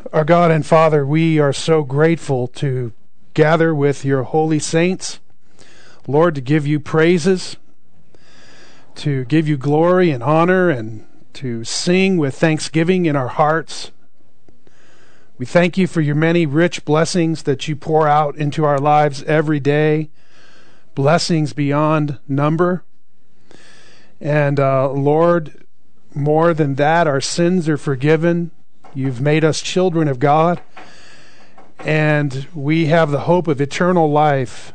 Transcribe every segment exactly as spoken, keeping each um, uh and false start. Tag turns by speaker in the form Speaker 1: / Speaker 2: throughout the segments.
Speaker 1: Our God and Father, we are so grateful to gather with your holy saints, Lord, to give you praises, to give you glory and honor, and to sing with thanksgiving in our hearts. We thank you for your many rich blessings that you pour out into our lives every day, blessings beyond number. And uh, Lord, more than that, our sins are forgiven. You've made us children of God, and we have the hope of eternal life.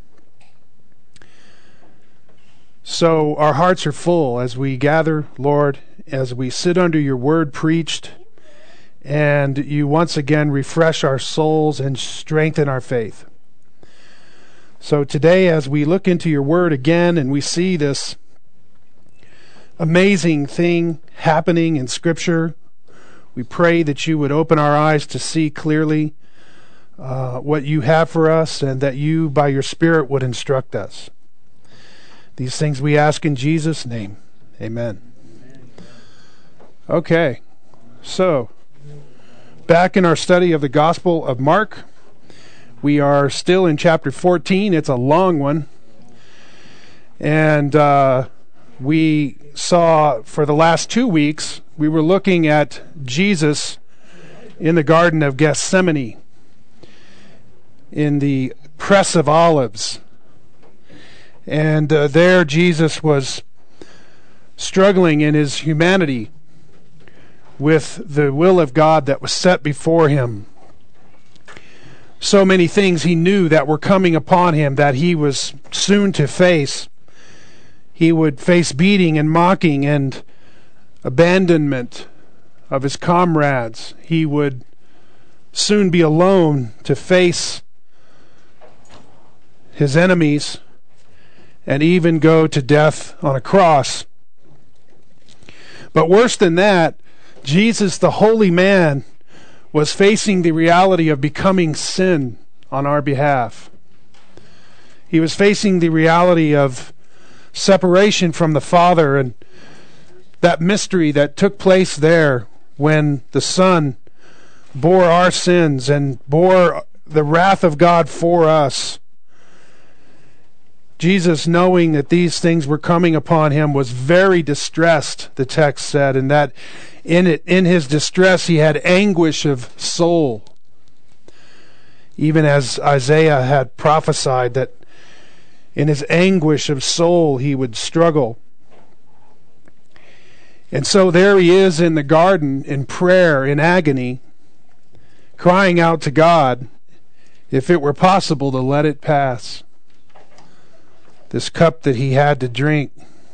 Speaker 1: So our hearts are full as we gather, Lord, as we sit under your word preached, and you once again refresh our souls and strengthen our faith. So today, as we look into your word again and we see this amazing thing happening in Scripture, we pray that you would open our eyes to see clearly uh, what you have for us, and that you, by your Spirit, would instruct us. These things we ask in Jesus' name. Amen. Okay, so back in our study of the Gospel of Mark, we are still in chapter fourteen. It's a long one. And uh, we saw for the last two weeks, we were looking at Jesus in the Garden of Gethsemane, in the Press of Olives. And uh, there Jesus was struggling in his humanity with the will of God that was set before him. So many things he knew that were coming upon him that he was soon to face. He would face beating and mocking and abandonment of his comrades. He would soon be alone to face his enemies and even go to death on a cross. But worse than that, Jesus, the holy man, was facing the reality of becoming sin on our behalf. He was facing the reality of separation from the Father, and that mystery that took place there when the Son bore our sins and bore the wrath of God for us. Jesus, knowing that these things were coming upon him, was very distressed, the text said, and that in it, in his distress he had anguish of soul, even as Isaiah had prophesied that in his anguish of soul he would struggle. And so there he is in the garden in prayer, in agony, crying out to God, if it were possible to let it pass. This cup that he had to drink.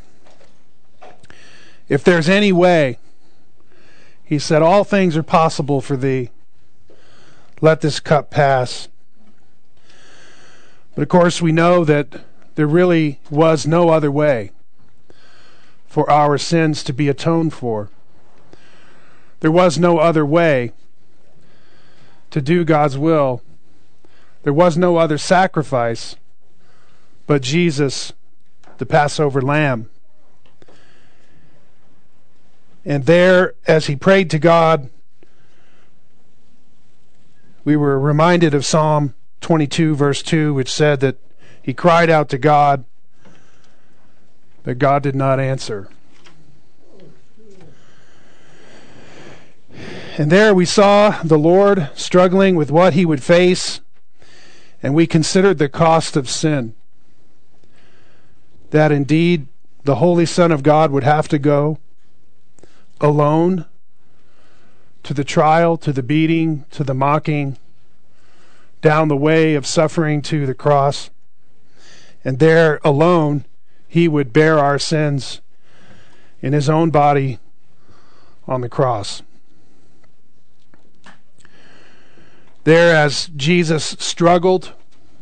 Speaker 1: If there's any way, he said, all things are possible for thee. Let this cup pass. But of course we know that there really was no other way for our sins to be atoned for. There was no other way to do God's will. There was no other sacrifice but Jesus, the Passover lamb. And there, as he prayed to God, we were reminded of Psalm twenty-two, verse two, which said that he cried out to God, but God did not answer. And there we saw the Lord struggling with what he would face, and we considered the cost of sin. That indeed the Holy Son of God would have to go alone to the trial, to the beating, to the mocking, down the way of suffering to the cross. And there alone he would bear our sins in his own body on the cross. There, as Jesus struggled,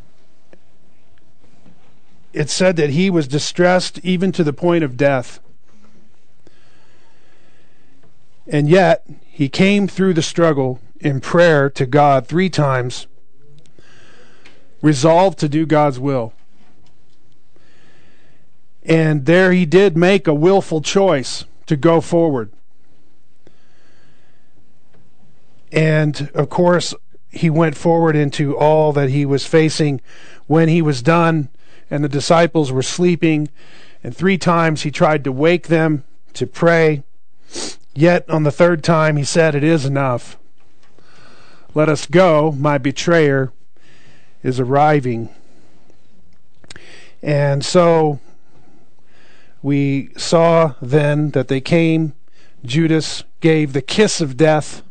Speaker 1: it said that he was distressed even to the point of death. And yet, he came through the struggle in prayer to God three times, resolved to do God's will. And there he did make a willful choice to go forward. And, of course, he went forward into all that he was facing when he was done, and the disciples were sleeping. And three times he tried to wake them to pray. Yet on the third time he said, "It is enough. Let us go. My betrayer is arriving." And so we saw then that they came. Judas gave the kiss of death,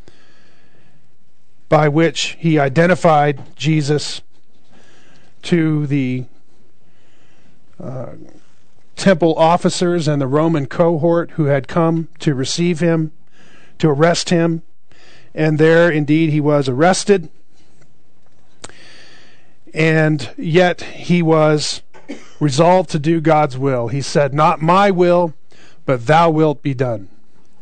Speaker 1: by which he identified Jesus to the uh, temple officers and the Roman cohort who had come to receive him, to arrest him. And there, indeed, he was arrested. And yet he was resolved to do God's will. He said, "Not my will, but thou wilt be done."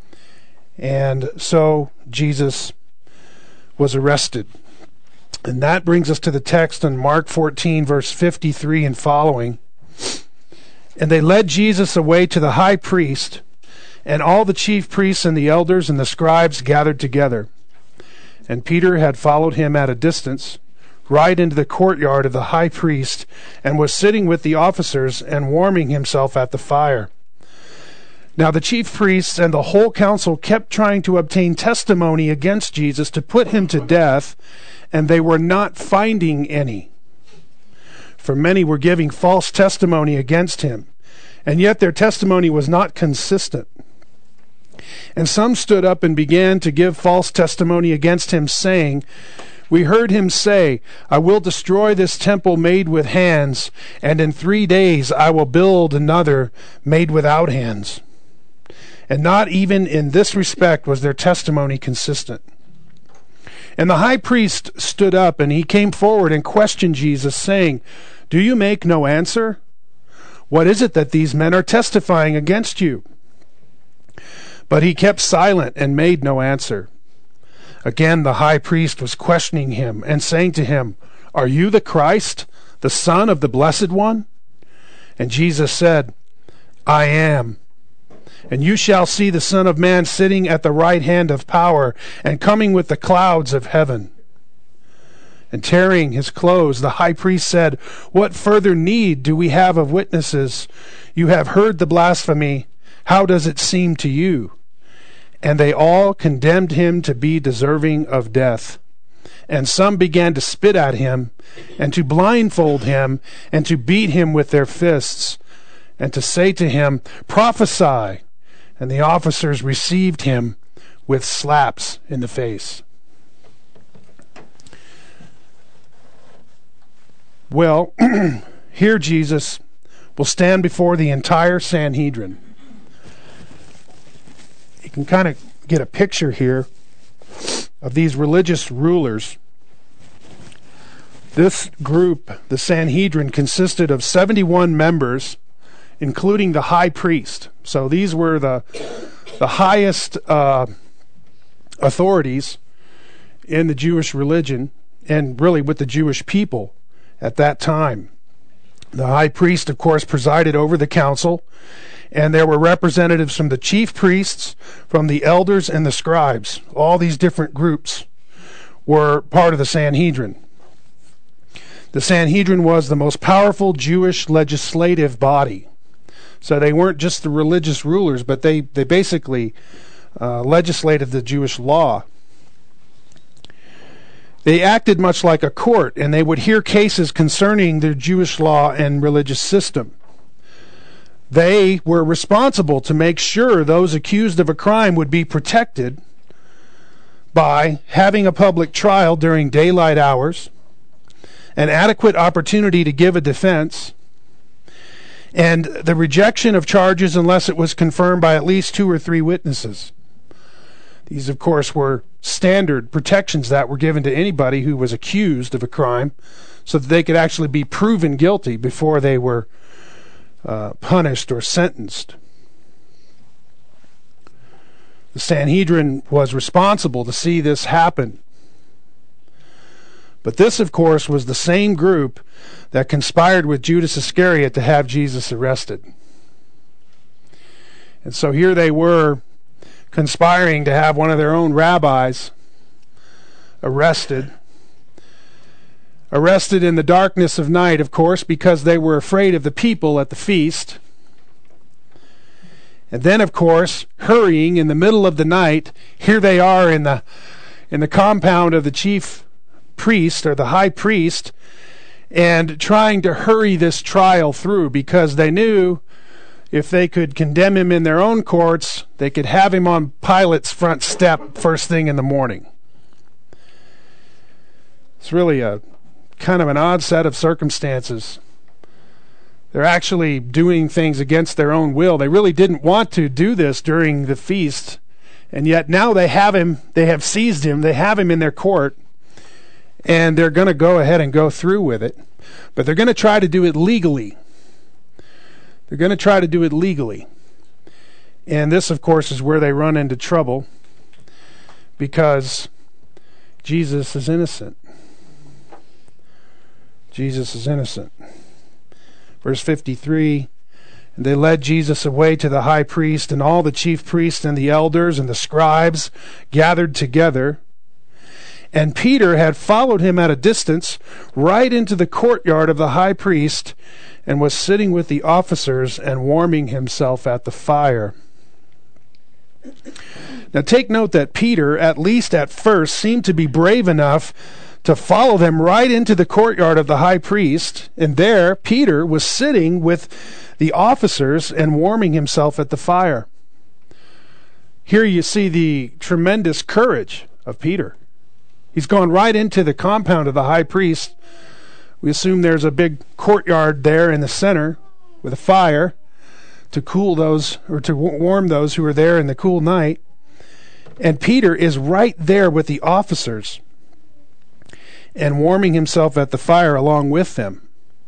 Speaker 1: And so Jesus was arrested. And that brings us to the text in Mark fourteen, verse fifty-three and following. "And they led Jesus away to the high priest, and all the chief priests and the elders and the scribes gathered together. And Peter had followed him at a distance, right into the courtyard of the high priest, and was sitting with the officers and warming himself at the fire. Now the chief priests and the whole council kept trying to obtain testimony against Jesus to put him to death, and they were not finding any. For many were giving false testimony against him, and yet their testimony was not consistent. And some stood up and began to give false testimony against him, saying, 'We heard him say, I will destroy this temple made with hands, and in three days I will build another made without hands.' And not even in this respect was their testimony consistent. And the high priest stood up, and he came forward and questioned Jesus, saying, 'Do you make no answer? What is it that these men are testifying against you?' But he kept silent and made no answer. Again the high priest was questioning him and saying to him, 'Are you the Christ, the Son of the Blessed One?' And Jesus said, 'I am. And you shall see the Son of Man sitting at the right hand of power and coming with the clouds of heaven.' And tearing his clothes, the high priest said, 'What further need do we have of witnesses? You have heard the blasphemy. How does it seem to you?' And they all condemned him to be deserving of death. And some began to spit at him, and to blindfold him, and to beat him with their fists, and to say to him, 'Prophesy!' And the officers received him with slaps in the face." Well, here Jesus will stand before the entire Sanhedrin. You can kind of get a picture here of these religious rulers. This group, the Sanhedrin, consisted of seventy-one members, including the high priest. So these were the the highest uh, authorities in the Jewish religion, and really with the Jewish people at that time. The high priest, of course, presided over the council, and there were representatives from the chief priests, from the elders, and the scribes. All these different groups were part of the Sanhedrin. The Sanhedrin was the most powerful Jewish legislative body. So they weren't just the religious rulers, but they, they basically uh, legislated the Jewish law. They acted much like a court, and they would hear cases concerning the Jewish law and religious system. They were responsible to make sure those accused of a crime would be protected by having a public trial during daylight hours, an adequate opportunity to give a defense, and the rejection of charges unless it was confirmed by at least two or three witnesses. These, of course, were standard protections that were given to anybody who was accused of a crime, so that they could actually be proven guilty before they were uh, punished or sentenced. The Sanhedrin was responsible to see this happen. But this, of course, was the same group that conspired with Judas Iscariot to have Jesus arrested. And so here they were conspiring to have one of their own rabbis arrested. Arrested in the darkness of night, of course, because they were afraid of the people at the feast. And then, of course, hurrying in the middle of the night, here they are in the in the compound of the chief priest or the high priest, and trying to hurry this trial through because they knew if they could condemn him in their own courts, they could have him on Pilate's front step first thing in the morning. It's really a kind of an odd set of circumstances. They're actually doing things against their own will. They really didn't want to do this during the feast, and yet now they have him, they have seized him, they have him in their court, and they're going to go ahead and go through with it. But they're going to try to do it legally. They're going to try to do it legally. And this, of course, is where they run into trouble, because Jesus is innocent. Jesus is innocent. Verse fifty-three, and they led Jesus away to the high priest, and all the chief priests and the elders and the scribes gathered together. And Peter had followed him at a distance right into the courtyard of the high priest, and was sitting with the officers and warming himself at the fire. Now take note that Peter, at least at first, seemed to be brave enough to follow them right into the courtyard of the high priest, and there Peter was sitting with the officers and warming himself at the fire. Here you see the tremendous courage of Peter. He's gone right into the compound of the high priest. We assume there's a big courtyard there in the center with a fire to cool those, or to warm those who are there in the cool night. And Peter is right there with the officers and warming himself at the fire along with them.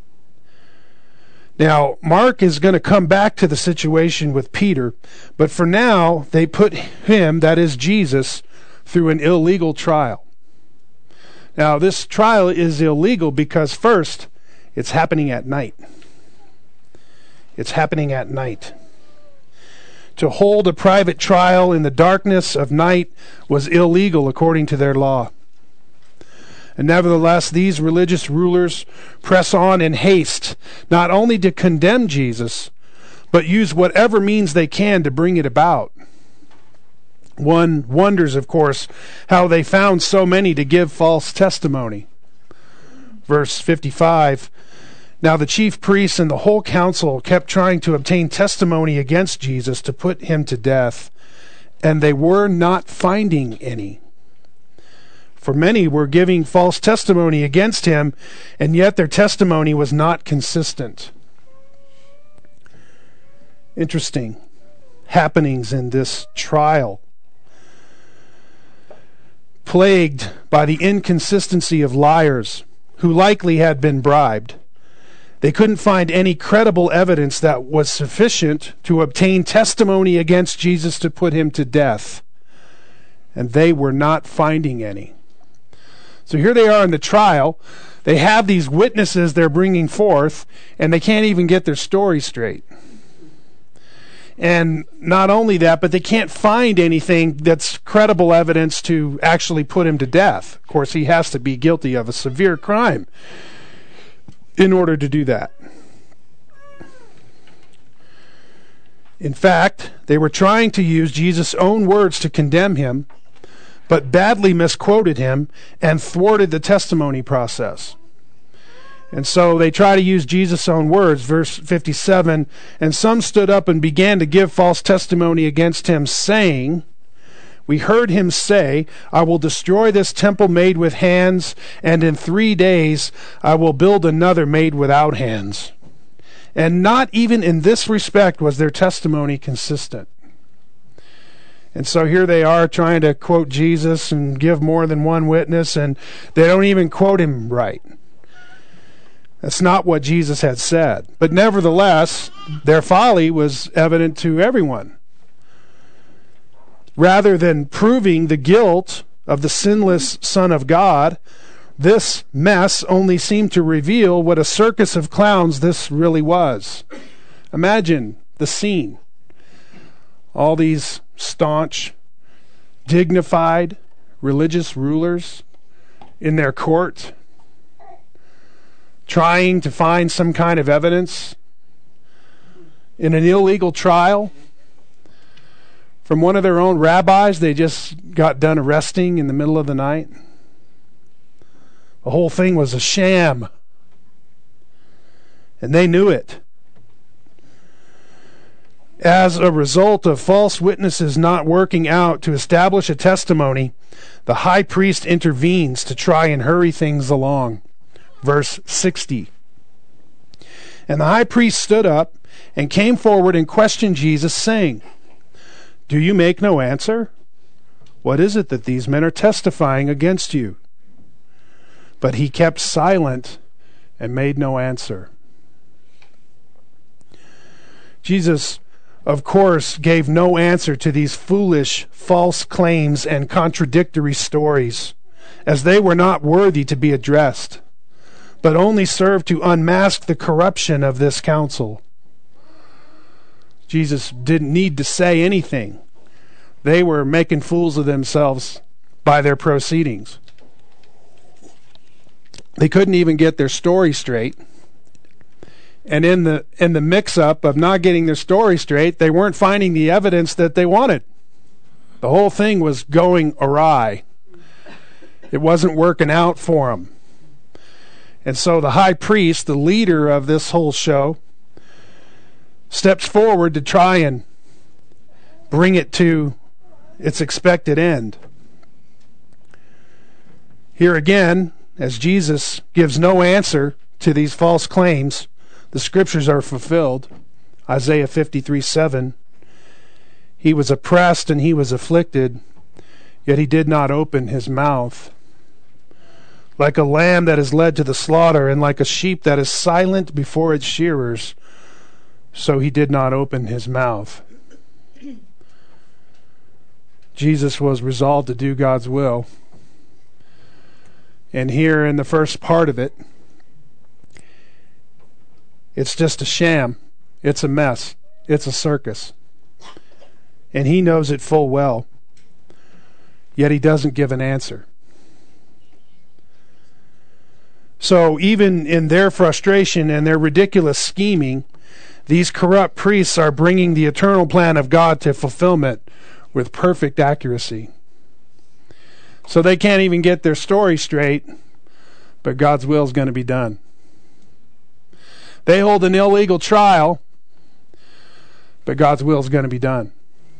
Speaker 1: Now, Mark is going to come back to the situation with Peter, but for now, they put him, that is Jesus, through an illegal trial. Now, this trial is illegal because, first, it's happening at night. It's happening at night. To hold a private trial in the darkness of night was illegal according to their law. And nevertheless, these religious rulers press on in haste, not only to condemn Jesus, but use whatever means they can to bring it about. One wonders, of course, how they found so many to give false testimony. Verse fifty-five, now the chief priests and the whole council kept trying to obtain testimony against Jesus to put him to death, and they were not finding any. For many were giving false testimony against him, and yet their testimony was not consistent. Interesting happenings in this trial. Plagued by the inconsistency of liars who likely had been bribed. They couldn't find any credible evidence that was sufficient to obtain testimony against Jesus to put him to death. And they were not finding any. So here they are in the trial. They have these witnesses they're bringing forth, and they can't even get their story straight. And not only that, but they can't find anything that's credible evidence to actually put him to death. Of course, he has to be guilty of a severe crime in order to do that. In fact, they were trying to use Jesus' own words to condemn him, but badly misquoted him and thwarted the testimony process. And so they try to use Jesus' own words, verse fifty-seven, and some stood up and began to give false testimony against him, saying, we heard him say, I will destroy this temple made with hands, and in three days I will build another made without hands. And not even in this respect was their testimony consistent. And so here they are trying to quote Jesus and give more than one witness, and they don't even quote him right. That's not what Jesus had said. But nevertheless, their folly was evident to everyone. Rather than proving the guilt of the sinless Son of God, this mess only seemed to reveal what a circus of clowns this really was. Imagine the scene. All these staunch, dignified, religious rulers in their court, trying to find some kind of evidence in an illegal trial from one of their own rabbis they just got done arresting in the middle of the night. The whole thing was a sham, and they knew it. As a result of false witnesses not working out to establish a testimony, the high priest intervenes to try and hurry things along. Verse sixty. And the high priest stood up and came forward and questioned Jesus, saying, "Do you make no answer? What is it that these men are testifying against you?" But he kept silent and made no answer. Jesus, of course, gave no answer to these foolish, false claims and contradictory stories, as they were not worthy to be addressed, but only served to unmask the corruption of this council. Jesus didn't need to say anything. They were making fools of themselves by their proceedings. They couldn't even get their story straight. And in the in the mix-up of not getting their story straight, they weren't finding the evidence that they wanted. The whole thing was going awry. It wasn't working out for them. And so the high priest, the leader of this whole show, steps forward to try and bring it to its expected end. Here again, as Jesus gives no answer to these false claims, the scriptures are fulfilled. Isaiah fifty-three seven. He was oppressed and he was afflicted, yet he did not open his mouth. Like a lamb that is led to the slaughter, and like a sheep that is silent before its shearers, so he did not open his mouth. Jesus was resolved to do God's will. And here in the first part of it, it's just a sham. It's a mess. It's a circus. And he knows it full well. Yet he doesn't give an answer. So even in their frustration and their ridiculous scheming, these corrupt priests are bringing the eternal plan of God to fulfillment with perfect accuracy. So they can't even get their story straight, but God's will is going to be done. They hold an illegal trial, but God's will is going to be done.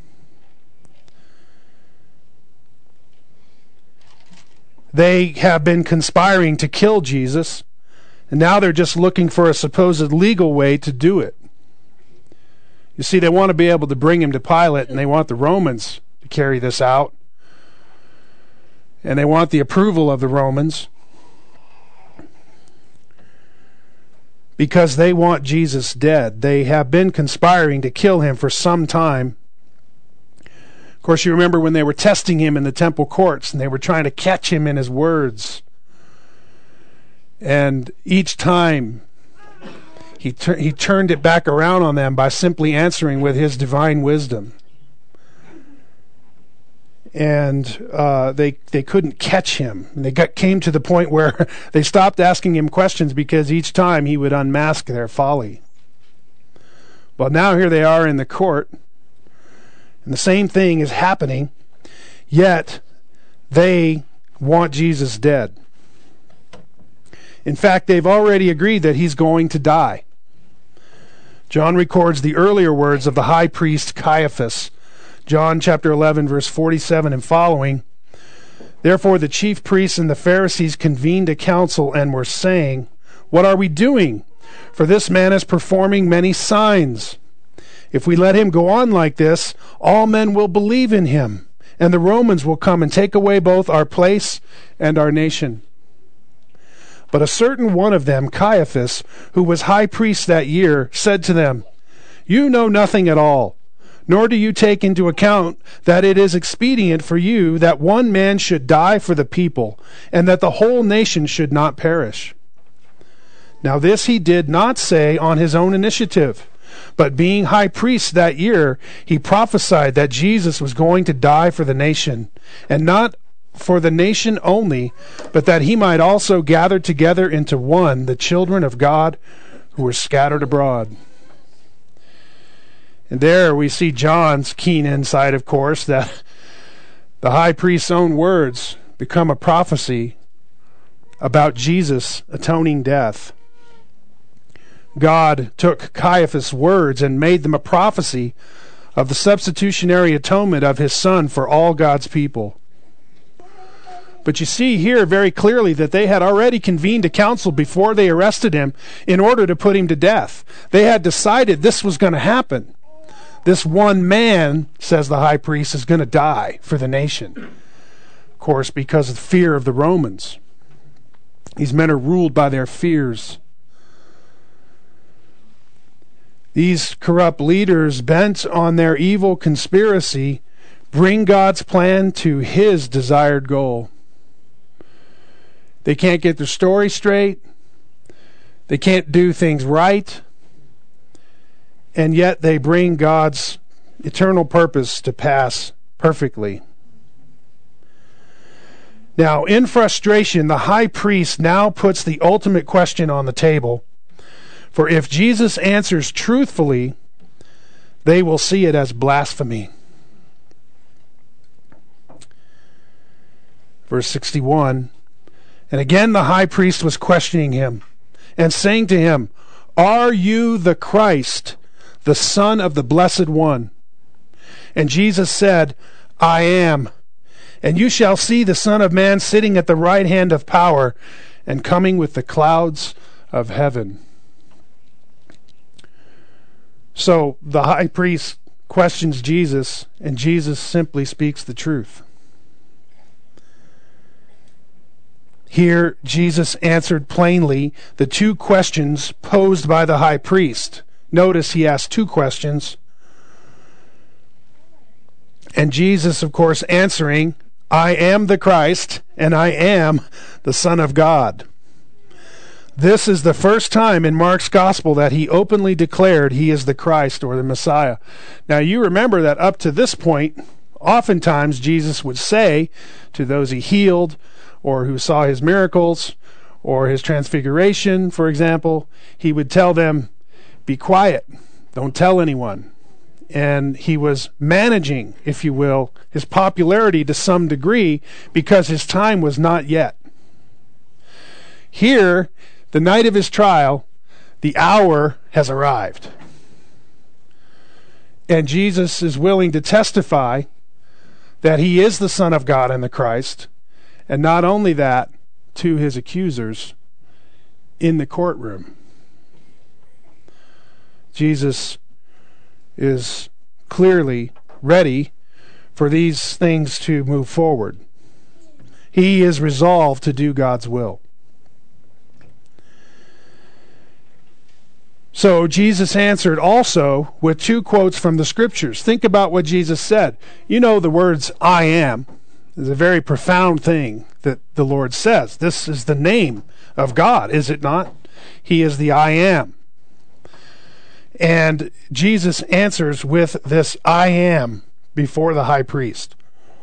Speaker 1: They have been conspiring to kill Jesus, and now they're just looking for a supposed legal way to do it. You see, they want to be able to bring him to Pilate, and they want the Romans to carry this out. And they want the approval of the Romans, because they want Jesus dead. They have been conspiring to kill him for some time. Of course, you remember when they were testing him in the temple courts, and they were trying to catch him in his words. And each time, he, tur- he turned it back around on them by simply answering with his divine wisdom. And uh, they they couldn't catch him. And they got, came to the point where they stopped asking him questions because each time he would unmask their folly. Well, now here they are in the court, and the same thing is happening, yet they want Jesus dead. In fact, they've already agreed that he's going to die. John records the earlier words of the high priest Caiaphas, John chapter eleven, verse forty-seven and following. Therefore the chief priests and the Pharisees convened a council and were saying, "What are we doing? For this man is performing many signs. If we let him go on like this, all men will believe in him, and the Romans will come and take away both our place and our nation." But a certain one of them, Caiaphas, who was high priest that year, said to them, "You know nothing at all, nor do you take into account that it is expedient for you that one man should die for the people, and that the whole nation should not perish." Now this he did not say on his own initiative, but being high priest that year, he prophesied that Jesus was going to die for the nation, and not for the nation only, but that he might also gather together into one the children of God who were scattered abroad. And there we see John's keen insight, of course, that the high priest's own words become a prophecy about Jesus' atoning death. God took Caiaphas' words and made them a prophecy of the substitutionary atonement of his Son for all God's people. But you see here very clearly that they had already convened a council before they arrested him in order to put him to death. They had decided this was going to happen. This one man, says the high priest, is going to die for the nation. Of course, because of the fear of the Romans. These men are ruled by their fears. These corrupt leaders, bent on their evil conspiracy, bring God's plan to his desired goal. They can't get their story straight. They can't do things right. And yet they bring God's eternal purpose to pass perfectly. Now, in frustration, the high priest now puts the ultimate question on the table. For if Jesus answers truthfully, they will see it as blasphemy. Verse sixty-one, and again the high priest was questioning him and saying to him, "Are you the Christ, the Son of the Blessed One?" And Jesus said, "I am. And you shall see the Son of Man sitting at the right hand of power and coming with the clouds of heaven." So the high priest questions Jesus, and Jesus simply speaks the truth. Here, Jesus answered plainly the two questions posed by the high priest. Notice he asked two questions. And Jesus, of course, answering, "I am the Christ, and I am the Son of God." This is the first time in Mark's gospel that he openly declared he is the Christ or the Messiah. Now you remember that up to this point, oftentimes Jesus would say to those he healed, or who saw his miracles, or his transfiguration, for example, he would tell them, "Be quiet, don't tell anyone." And he was managing, if you will, his popularity to some degree because his time was not yet. Here, the night of his trial, the hour has arrived. And Jesus is willing to testify that he is the Son of God and the Christ, and not only that, to his accusers in the courtroom. Jesus is clearly ready for these things to move forward. He is resolved to do God's will. So Jesus answered also with two quotes from the Scriptures. Think about what Jesus said. You know the words, "I am." Is a very profound thing that the Lord says. This is the name of God, is it not? He is the I am. And Jesus answers with this "I am" before the high priest.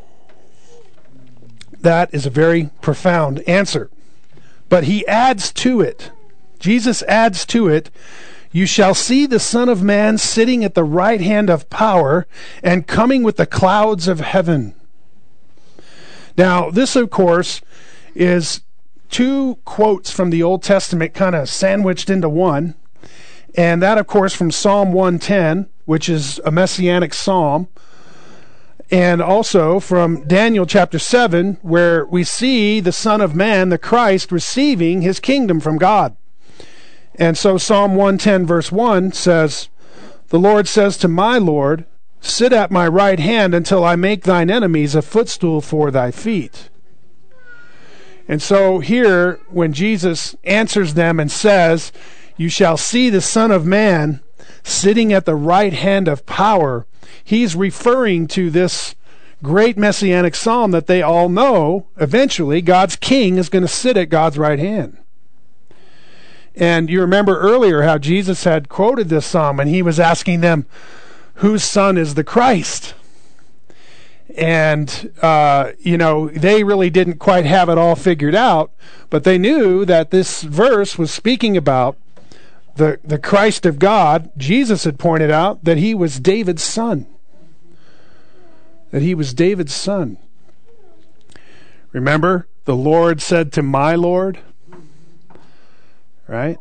Speaker 1: That is a very profound answer. But he adds to it, Jesus adds to it, "You shall see the Son of Man sitting at the right hand of power and coming with the clouds of heaven." Now, this, of course, is two quotes from the Old Testament kind of sandwiched into one. And that, of course, from Psalm one ten, which is a messianic psalm. And also from Daniel chapter seven, where we see the Son of Man, the Christ, receiving his kingdom from God. And so Psalm one ten verse one says, "The Lord says to my Lord, sit at my right hand until I make thine enemies a footstool for thy feet." And so here, when Jesus answers them and says, "You shall see the Son of Man sitting at the right hand of power," he's referring to this great messianic psalm that they all know. Eventually, God's king is going to sit at God's right hand. And you remember earlier how Jesus had quoted this psalm, and he was asking them, whose son is the Christ? And, uh, you know, they really didn't quite have it all figured out, but they knew that this verse was speaking about the, the Christ of God. Jesus had pointed out that he was David's son. That he was David's son. Remember, the Lord said to my Lord, right?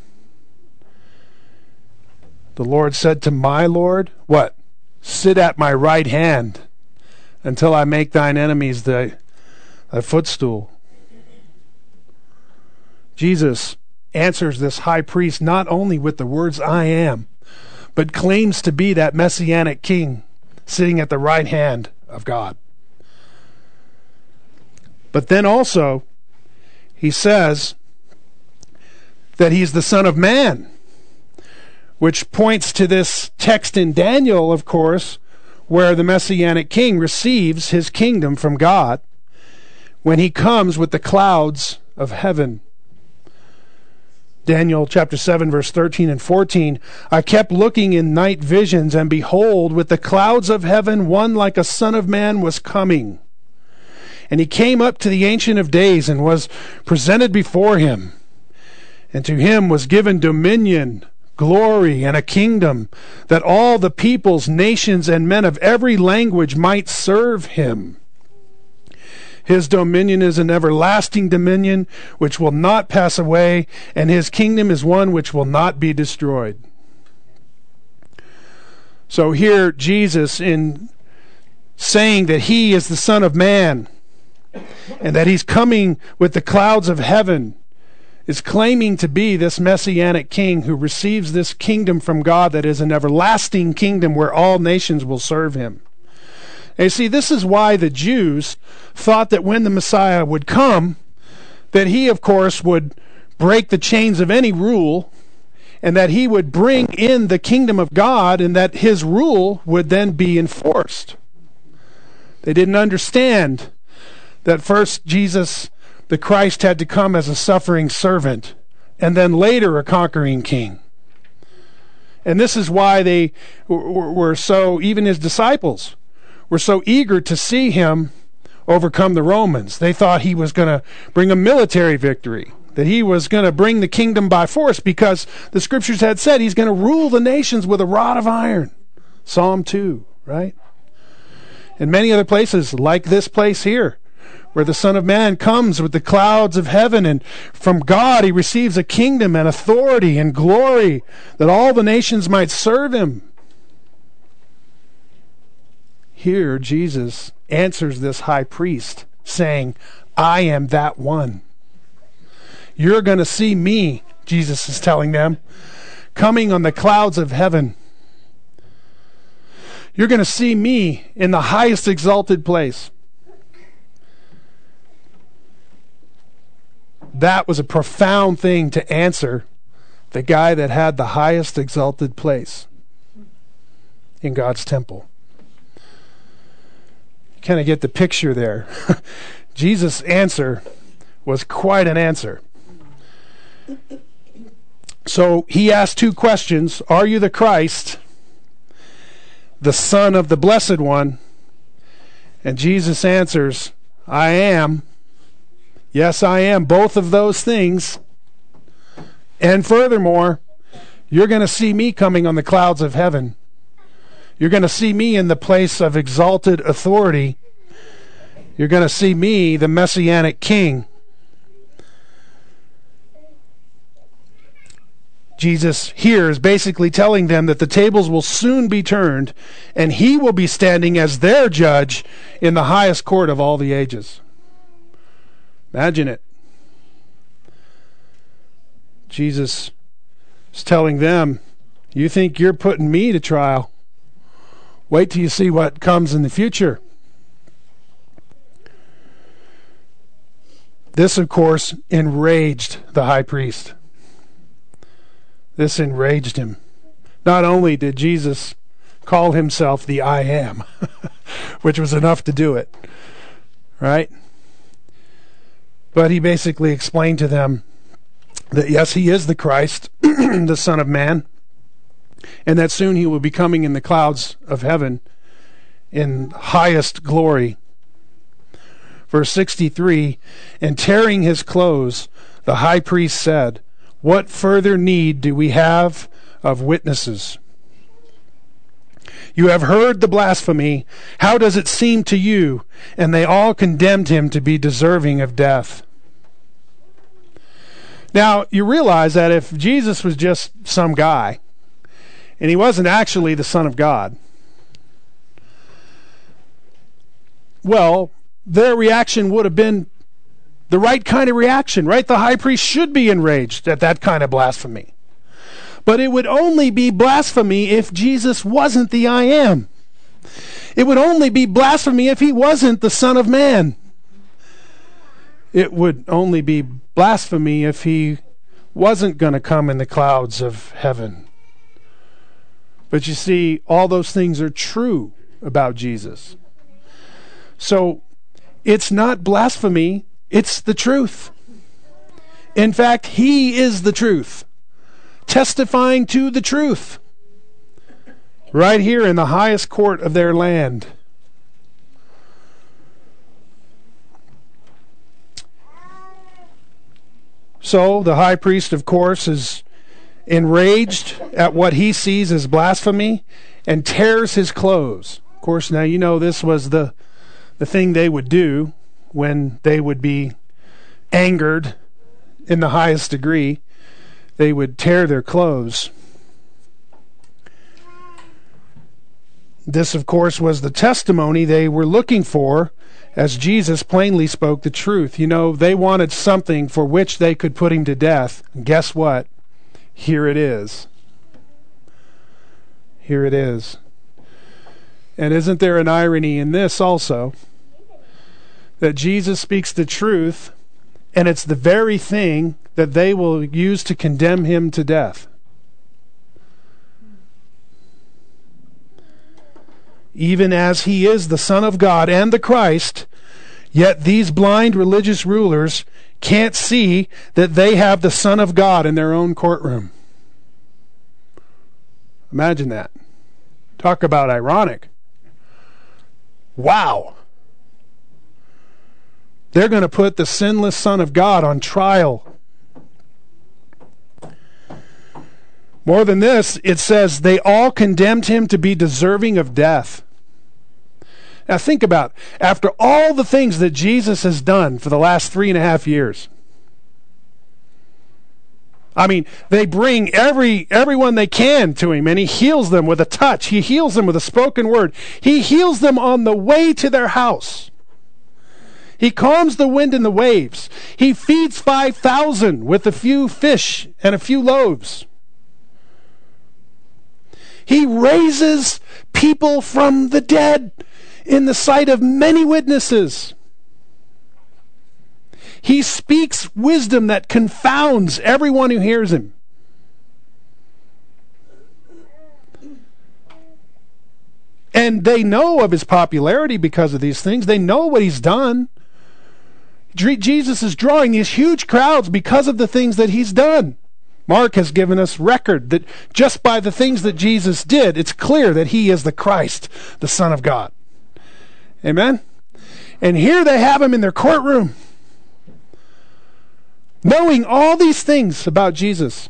Speaker 1: The Lord said to my Lord, what? Sit at my right hand until I make thine enemies thy, thy footstool. Jesus answers this high priest not only with the words I am, but claims to be that messianic king sitting at the right hand of God. But then also, he says that he's the Son of Man, which points to this text in Daniel, of course, where the Messianic King receives his kingdom from God when he comes with the clouds of heaven. Daniel chapter seven, verse thirteen and fourteen, I kept looking in night visions, and behold, with the clouds of heaven, one like a son of man was coming. And he came up to the Ancient of Days and was presented before him. And to him was given dominion, glory, and a kingdom, that all the peoples, nations, and men of every language might serve him. His dominion is an everlasting dominion which will not pass away, and his kingdom is one which will not be destroyed. So here Jesus, in saying that he is the Son of Man, and that he's coming with the clouds of heaven, is claiming to be this messianic king who receives this kingdom from God that is an everlasting kingdom where all nations will serve him. And you see, this is why the Jews thought that when the Messiah would come, that he, of course, would break the chains of any rule, and that he would bring in the kingdom of God, and that his rule would then be enforced. They didn't understand that first Jesus, the Christ, had to come as a suffering servant, and then later a conquering king. And this is why they were so, even his disciples, were so eager to see him overcome the Romans. They thought he was going to bring a military victory, that he was going to bring the kingdom by force, because the scriptures had said he's going to rule the nations with a rod of iron. Psalm two, right? And many other places like this place here, where the Son of Man comes with the clouds of heaven, and from God he receives a kingdom and authority and glory, that all the nations might serve him. Here Jesus answers this high priest, saying, I am that one. You're going to see me, Jesus is telling them, coming on the clouds of heaven. You're going to see me in the highest exalted place. That was a profound thing to answer the guy that had the highest exalted place in God's temple. Kind of get the picture there. Jesus' answer was quite an answer. So he asked two questions. Are you the Christ, the Son of the Blessed One? And Jesus answers, I am. Yes, I am both of those things. And furthermore, you're going to see me coming on the clouds of heaven. You're going to see me in the place of exalted authority. You're going to see me, the Messianic King. Jesus here is basically telling them that the tables will soon be turned, and he will be standing as their judge in the highest court of all the ages. Imagine it. Jesus is telling them, you think you're putting me to trial? Wait till you see what comes in the future. This, of course, enraged the high priest. This enraged him. Not only did Jesus call himself the I Am, which was enough to do it, right? But he basically explained to them that yes, he is the Christ, the Son of Man, and that soon he will be coming in the clouds of heaven, in highest glory. Verse sixty-three, and tearing his clothes, the high priest said, "What further need do we have of witnesses? You have heard the blasphemy. How does it seem to you?" And they all condemned him to be deserving of death. Now, you realize that if Jesus was just some guy, and he wasn't actually the Son of God, well, their reaction would have been the right kind of reaction, right? The high priest should be enraged at that kind of blasphemy. But it would only be blasphemy if Jesus wasn't the I Am. It would only be blasphemy if he wasn't the Son of Man. It would only be blasphemy if he wasn't going to come in the clouds of heaven. But you see, all those things are true about Jesus. So it's not blasphemy, it's the truth. In fact, he is the truth, testifying to the truth, right here in the highest court of their land. So the high priest, of course, is enraged at what he sees as blasphemy and tears his clothes. Of course, now you know this was the, the thing they would do when they would be angered in the highest degree. They would tear their clothes. This, of course, was the testimony they were looking for, as Jesus plainly spoke the truth. You know, they wanted something for which they could put him to death. And guess what? Here it is. Here it is. And isn't there an irony in this also? That Jesus speaks the truth, and it's the very thing that they will use to condemn him to death. Even as he is the Son of God and the Christ, yet these blind religious rulers can't see that they have the Son of God in their own courtroom. Imagine that. Talk about ironic. Wow. They're going to put the sinless Son of God on trial. More than this, it says they all condemned him to be deserving of death. Now think about it. After all the things that Jesus has done for the last three and a half years. I mean, they bring every everyone they can to him, and he heals them with a touch. He heals them with a spoken word. He heals them on the way to their house. He calms the wind and the waves. He feeds five thousand with a few fish and a few loaves. He raises people from the dead in the sight of many witnesses. He speaks wisdom that confounds everyone who hears him. And they know of his popularity because of these things. They know what he's done. Jesus is drawing these huge crowds because of the things that he's done. Mark has given us record that just by the things that Jesus did, it's clear that he is the Christ, the Son of God. Amen? And here they have him in their courtroom, knowing all these things about Jesus.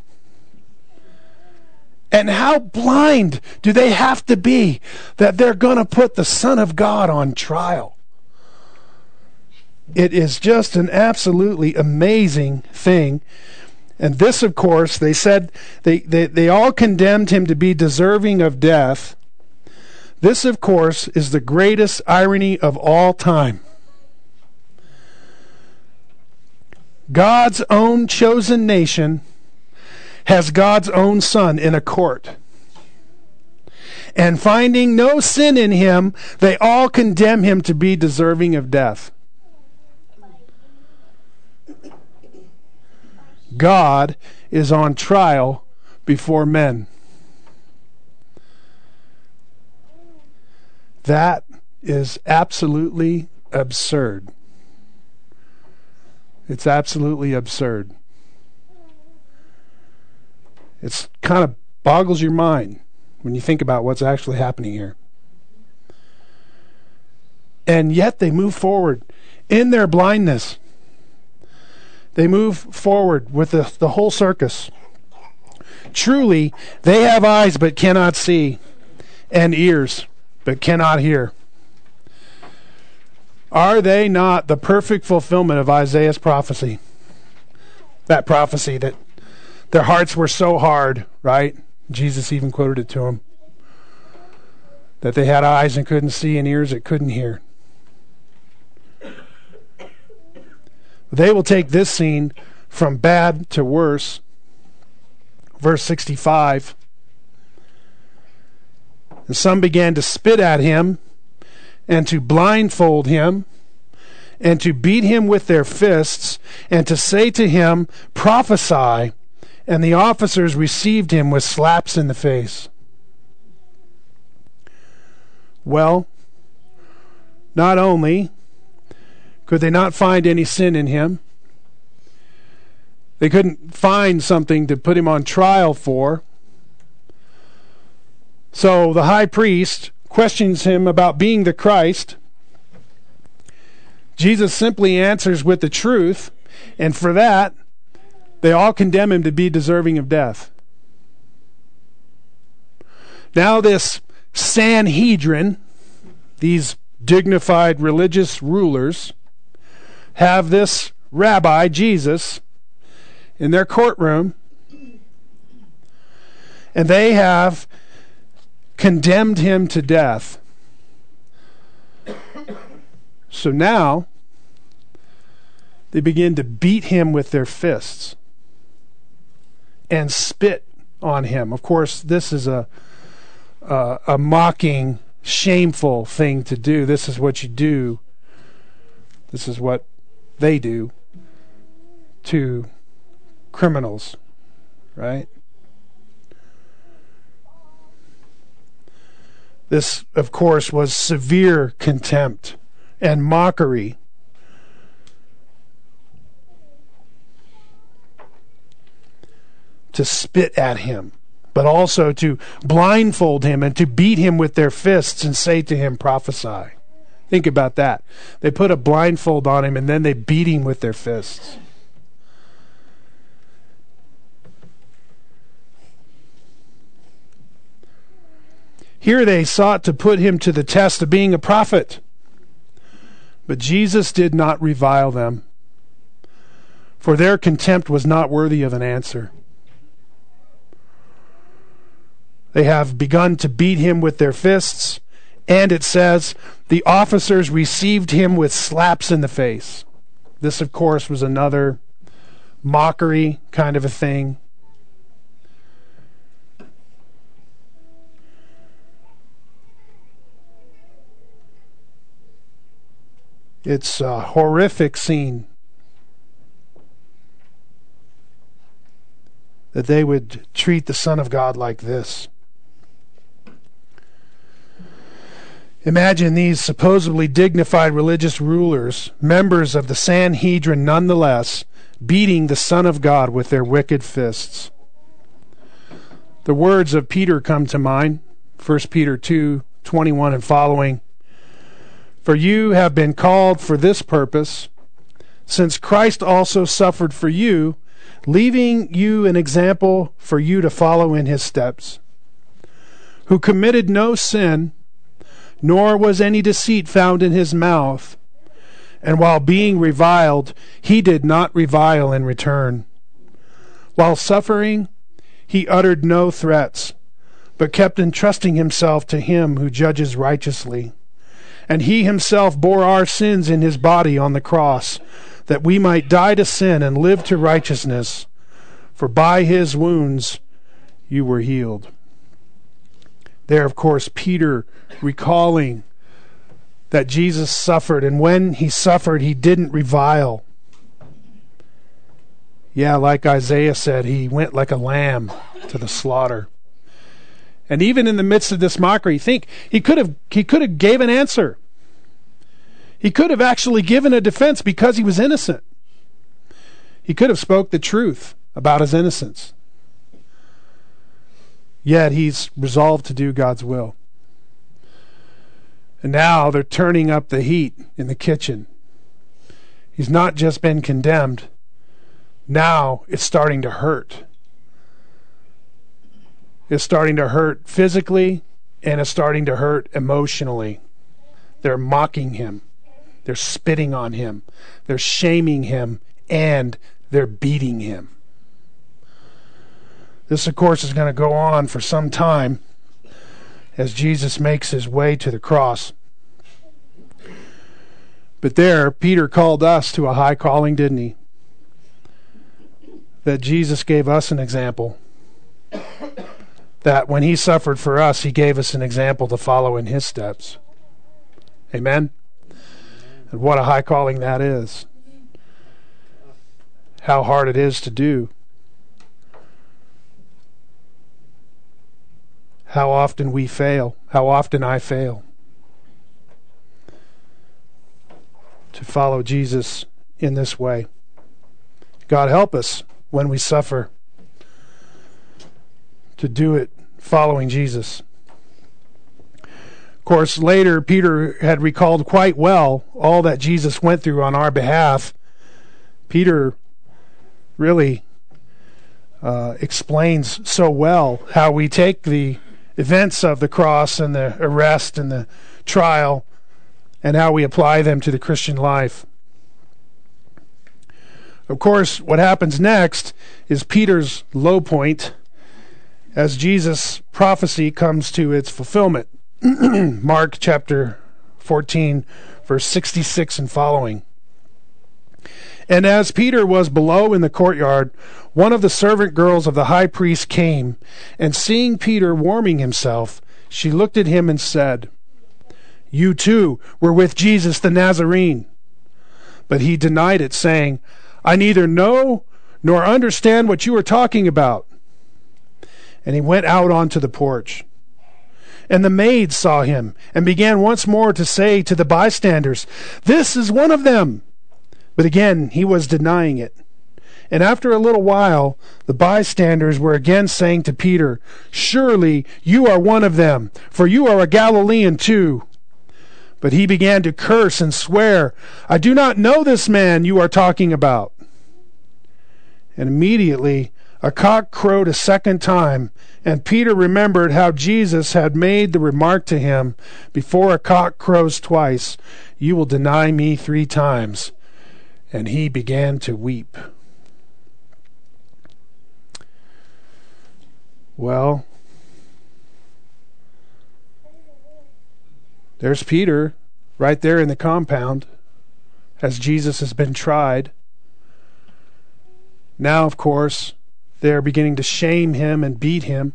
Speaker 1: And how blind do they have to be that they're going to put the Son of God on trial? It is just an absolutely amazing thing. And this, of course, they said, they, they, they all condemned him to be deserving of death. This, of course, is the greatest irony of all time. God's own chosen nation has God's own Son in a court. And finding no sin in him, they all condemn him to be deserving of death. God is on trial before men. That is absolutely absurd. It's absolutely absurd. It's kind of boggles your mind when you think about what's actually happening here. And yet they move forward in their blindness. They move forward with the, the whole circus. Truly, they have eyes but cannot see, and ears but cannot hear. Are they not the perfect fulfillment of Isaiah's prophecy? That prophecy that their hearts were so hard, right? Jesus even quoted it to them. That they had eyes and couldn't see and ears that couldn't hear. They will take this scene from bad to worse. Verse sixty-five. And some began to spit at him, and to blindfold him, and to beat him with their fists, and to say to him, prophesy. And the officers received him with slaps in the face. Well, not only could they not find any sin in him, they couldn't find something to put him on trial for. So the high priest questions him about being the Christ. Jesus simply answers with the truth, and for that, they all condemn him to be deserving of death. Now this Sanhedrin, these dignified religious rulers, have this rabbi, Jesus, in their courtroom, and they have condemned him to death. So now they begin to beat him with their fists and spit on him. Of course, this is a a, a mocking, shameful thing to do. This is what you do. This is what they do to criminals, right? This, of course, was severe contempt and mockery. To spit at him, but also to blindfold him and to beat him with their fists and say to him, prophesy. Think about that. They put a blindfold on him and then they beat him with their fists. Here they sought to put him to the test of being a prophet. But Jesus did not revile them, for their contempt was not worthy of an answer. They have begun to beat him with their fists, and it says, the officers received him with slaps in the face. This, of course, was another mockery kind of a thing. It's a horrific scene that they would treat the Son of God like this. Imagine these supposedly dignified religious rulers, members of the Sanhedrin nonetheless, beating the Son of God with their wicked fists. The words of Peter come to mind, First Peter two twenty-one and following. For you have been called for this purpose, since Christ also suffered for you, leaving you an example for you to follow in his steps, who committed no sin, nor was any deceit found in his mouth, and while being reviled, he did not revile in return. While suffering, he uttered no threats, but kept entrusting himself to him who judges righteously. And he himself bore our sins in his body on the cross, that we might die to sin and live to righteousness. For by his wounds you were healed. There, of course, Peter recalling that Jesus suffered, and when he suffered, he didn't revile. Yeah, like Isaiah said, he went like a lamb to the slaughter. And even in the midst of this mockery, think he could have he could have gave an answer. He could have actually given a defense because he was innocent. He could have spoke the truth about his innocence. Yet he's resolved to do God's will. And now they're turning up the heat in the kitchen. He's not just been condemned. Now it's starting to hurt. It's starting to hurt physically, and it's starting to hurt emotionally. They're mocking him. They're spitting on him. They're shaming him, and they're beating him. This, of course, is going to go on for some time as Jesus makes his way to the cross. But there, Peter called us to a high calling, didn't he? That Jesus gave us an example. That when he suffered for us, he gave us an example to follow in his steps. Amen? And what a high calling that is. How hard it is to do. How often we fail. How often I fail. To follow Jesus in this way. God help us when we suffer to do it following Jesus. Of course, later Peter had recalled quite well all that Jesus went through on our behalf. Peter really uh, explains so well how we take the events of the cross and the arrest and the trial and how we apply them to the Christian life. Of course, what happens next is Peter's low point as Jesus' prophecy comes to its fulfillment. Mark chapter fourteen, verse sixty-six and following. And as Peter was below in the courtyard, one of the servant girls of the high priest came, and seeing Peter warming himself, she looked at him and said, "You too were with Jesus the Nazarene." But he denied it, saying, "I neither know nor understand what you are talking about." And he went out onto the porch. And the maids saw him, and began once more to say to the bystanders, "This is one of them." But again he was denying it. And after a little while, the bystanders were again saying to Peter, "Surely you are one of them, for you are a Galilean too." But he began to curse and swear, "I do not know this man you are talking about." And immediately a cock crowed a second time, and Peter remembered how Jesus had made the remark to him, "Before a cock crows twice, you will deny me three times." And he began to weep. Well, there's Peter right there in the compound as Jesus has been tried. Now, of course, they're beginning to shame him and beat him.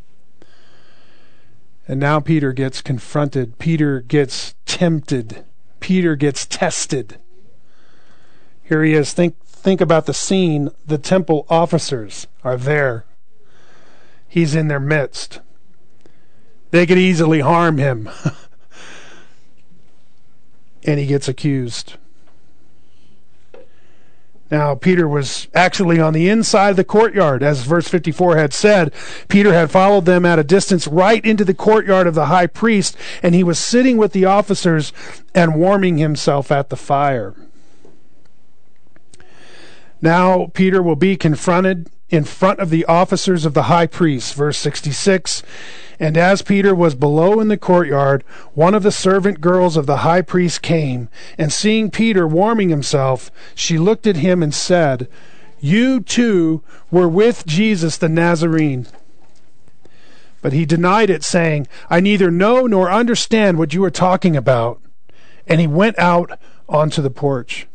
Speaker 1: And now Peter gets confronted. Peter gets tempted. Peter gets tested. Here he is. Think, think about the scene. The temple officers are there. He's in their midst. They could easily harm him. And he gets accused. Now, Peter was actually on the inside of the courtyard, as verse fifty-four had said. Peter had followed them at a distance right into the courtyard of the high priest, and he was sitting with the officers and warming himself at the fire. Now, Peter will be confronted in front of the officers of the high priest, verse sixty-six. And as Peter was below in the courtyard, one of the servant girls of the high priest came, and seeing Peter warming himself, she looked at him and said, "You too were with Jesus the Nazarene." But he denied it, saying, "I neither know nor understand what you are talking about." And he went out onto the porch.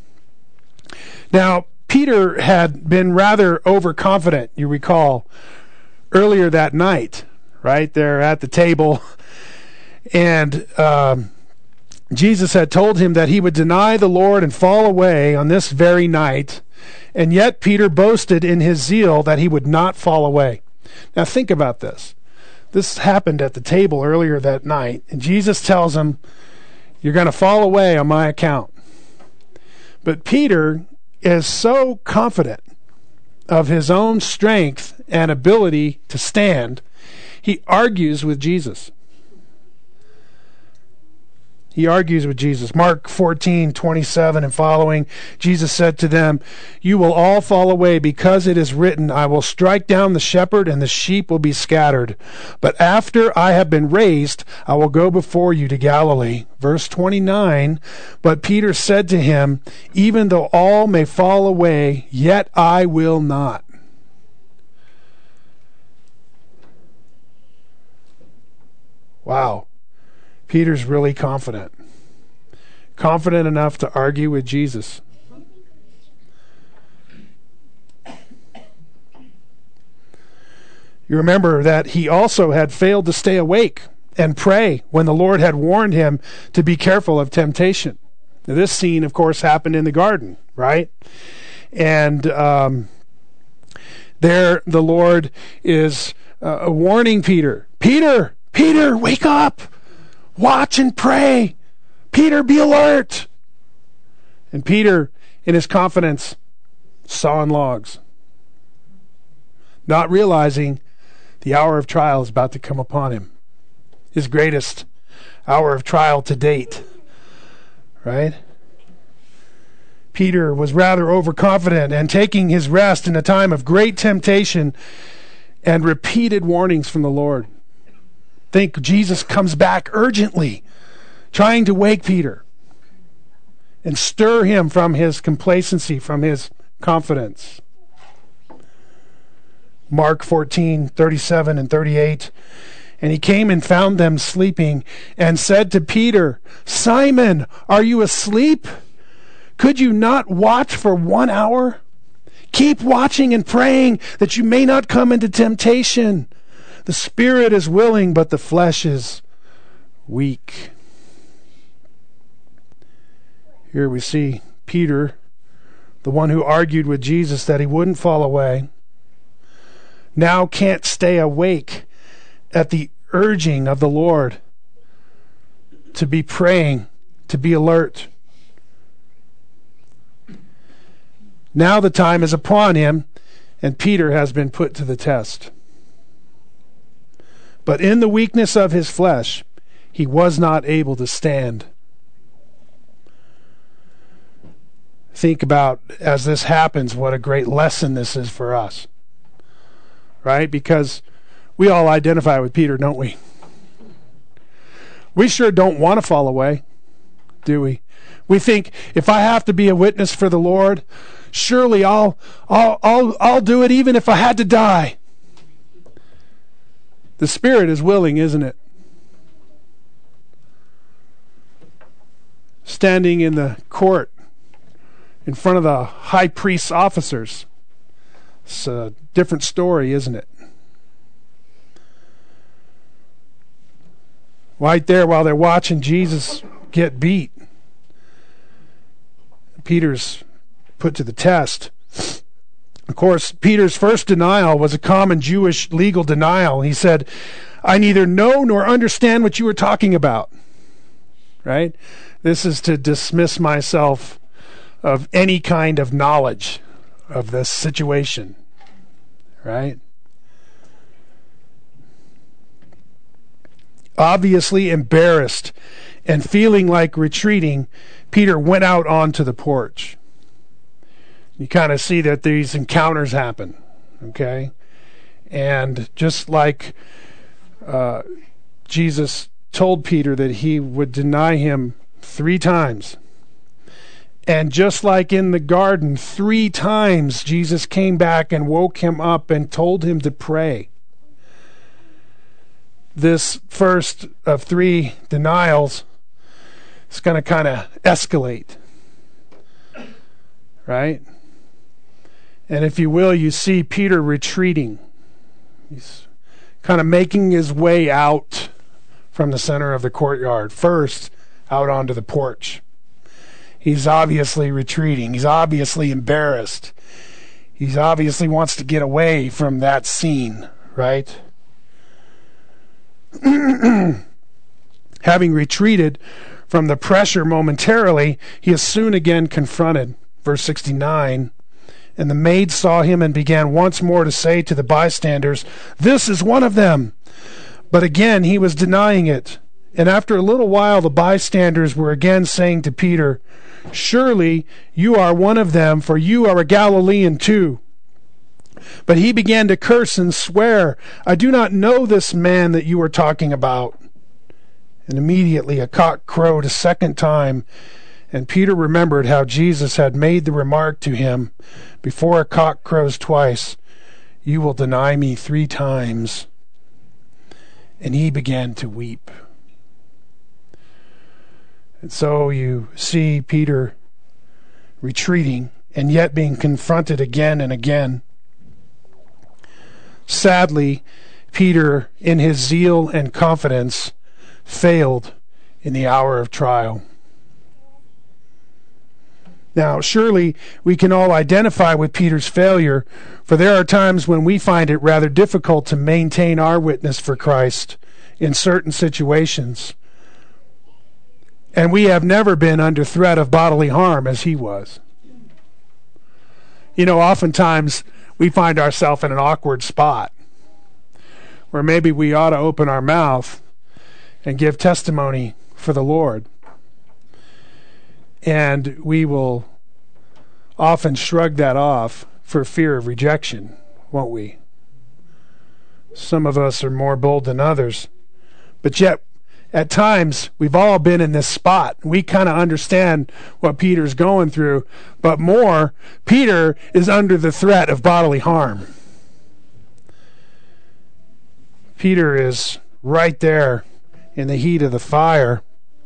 Speaker 1: Now, Peter had been rather overconfident, you recall, earlier that night. Right there at the table. And um, Jesus had told him that he would deny the Lord and fall away on this very night. And yet Peter boasted in his zeal that he would not fall away. Now think about this. This happened at the table earlier that night. And Jesus tells him, "You're going to fall away on my account." But Peter is so confident of his own strength and ability to stand, he argues with Jesus. He argues with Jesus. Mark fourteen twenty-seven and following, Jesus said to them, "You will all fall away because it is written, I will strike down the shepherd and the sheep will be scattered. But after I have been raised, I will go before you to Galilee." Verse twenty-nine, but Peter said to him, "Even though all may fall away, yet I will not." Wow. Peter's really confident. Confident enough to argue with Jesus. You remember that he also had failed to stay awake and pray when the Lord had warned him to be careful of temptation. Now, this scene, of course, happened in the garden, right? And um, there the Lord is uh, warning Peter, Peter, Peter, wake up! Watch and pray. Peter, be alert. And Peter, in his confidence, sawing logs, not realizing the hour of trial is about to come upon him. His greatest hour of trial to date. Right? Peter was rather overconfident and taking his rest in a time of great temptation and repeated warnings from the Lord. Think Jesus comes back urgently, trying to wake Peter and stir him from his complacency, from his confidence. Mark fourteen thirty-seven and thirty-eight. And he came and found them sleeping and said to Peter, "Simon, are you asleep? Could you not watch for one hour? Keep watching and praying that you may not come into temptation. The spirit is willing, but the flesh is weak." Here we see Peter, the one who argued with Jesus that he wouldn't fall away, now can't stay awake at the urging of the Lord to be praying, to be alert. Now the time is upon him, and Peter has been put to the test. But in the weakness of his flesh, he was not able to stand. Think about, as this happens, what a great lesson this is for us. Right? Because we all identify with Peter, don't we? We sure don't want to fall away, do we? We think, if I have to be a witness for the Lord, surely I'll I'll I'll I'll do it even if I had to die. The spirit is willing, isn't it? Standing in the court in front of the high priest's officers. It's a different story, isn't it? Right there while they're watching Jesus get beat, Peter's put to the test. Of course, Peter's first denial was a common Jewish legal denial. He said, "I neither know nor understand what you are talking about." Right? This is to dismiss myself of any kind of knowledge of this situation. Right? Obviously embarrassed and feeling like retreating, Peter went out onto the porch. You kind of see that these encounters happen, okay? And just like uh, Jesus told Peter that he would deny him three times, and just like in the garden, three times Jesus came back and woke him up and told him to pray. This first of three denials is going to kind of escalate, right? And if you will, you see Peter retreating. He's kind of making his way out from the center of the courtyard, first out onto the porch. He's obviously retreating. He's obviously embarrassed. He obviously wants to get away from that scene, right? Having retreated from the pressure momentarily, he is soon again confronted. Verse sixty-nine, and the maid saw him and began once more to say to the bystanders, "This is one of them." But again he was denying it. And after a little while, the bystanders were again saying to Peter, "Surely you are one of them, for you are a Galilean too." But he began to curse and swear, "I do not know this man that you are talking about." And immediately a cock crowed a second time, and Peter remembered how Jesus had made the remark to him, "Before a cock crows twice, you will deny me three times." And he began to weep. And so you see Peter retreating and yet being confronted again and again. Sadly, Peter, in his zeal and confidence, failed in the hour of trial. Now, surely we can all identify with Peter's failure, for there are times when we find it rather difficult to maintain our witness for Christ in certain situations. And we have never been under threat of bodily harm as he was. You know, oftentimes we find ourselves in an awkward spot where maybe we ought to open our mouth and give testimony for the Lord. And we will often shrug that off for fear of rejection, won't we? Some of us are more bold than others. But yet, at times, we've all been in this spot. We kind of understand what Peter's going through. But more, Peter is under the threat of bodily harm. Peter is right there in the heat of the fire.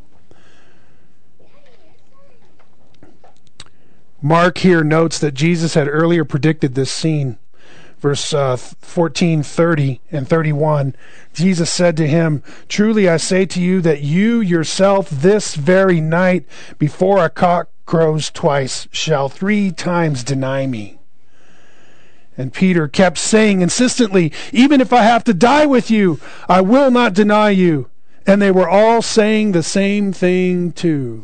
Speaker 1: Mark here notes that Jesus had earlier predicted this scene. Verse uh, fourteen, thirty, and thirty-one, Jesus said to him, "Truly I say to you that you yourself this very night, before a cock crows twice, shall three times deny me." And Peter kept saying insistently, "Even if I have to die with you, I will not deny you." And they were all saying the same thing too.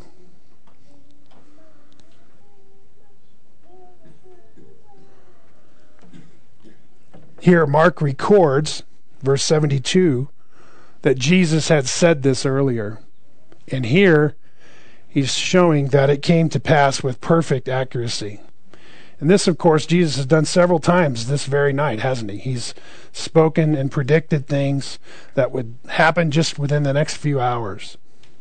Speaker 1: Here Mark records, verse seventy-two, that Jesus had said this earlier. And here he's showing that it came to pass with perfect accuracy. And this, of course, Jesus has done several times this very night, hasn't he? He's spoken and predicted things that would happen just within the next few hours.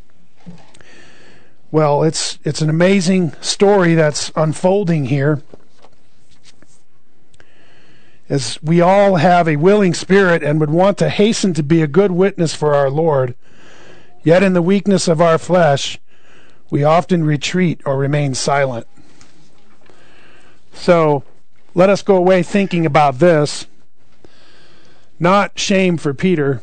Speaker 1: Well, it's it's an amazing story that's unfolding here, as we all have a willing spirit and would want to hasten to be a good witness for our Lord, yet in the weakness of our flesh, we often retreat or remain silent. So, let us go away thinking about this. Not shame for Peter,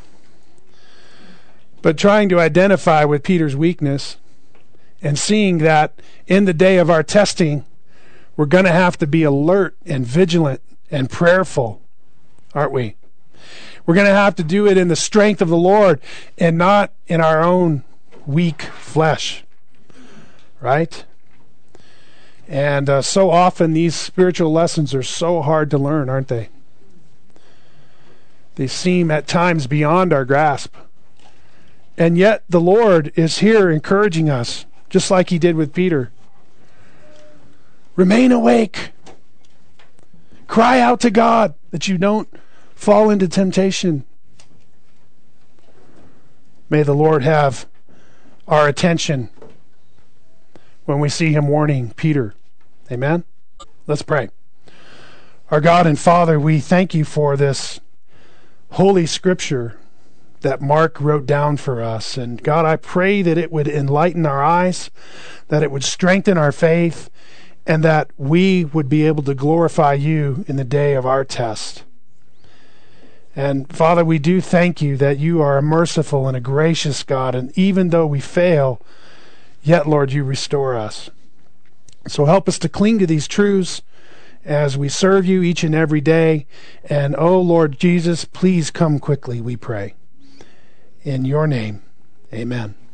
Speaker 1: but trying to identify with Peter's weakness and seeing that in the day of our testing, we're going to have to be alert and vigilant and prayerful, aren't we? We're going to have to do it in the strength of the Lord and not in our own weak flesh, right? And uh, so often these spiritual lessons are so hard to learn, aren't they? They seem at times beyond our grasp. And yet the Lord is here encouraging us, just like he did with Peter. Remain awake. Cry out to God that you don't fall into temptation. May the Lord have our attention when we see him warning Peter. Amen? Let's pray. Our God and Father, we thank you for this holy scripture that Mark wrote down for us. And God, I pray that it would enlighten our eyes, that it would strengthen our faith, and that we would be able to glorify you in the day of our test. And Father, we do thank you that you are a merciful and a gracious God, and even though we fail, yet, Lord, you restore us. So help us to cling to these truths as we serve you each and every day. And, oh, Lord Jesus, please come quickly, we pray. In your name, amen.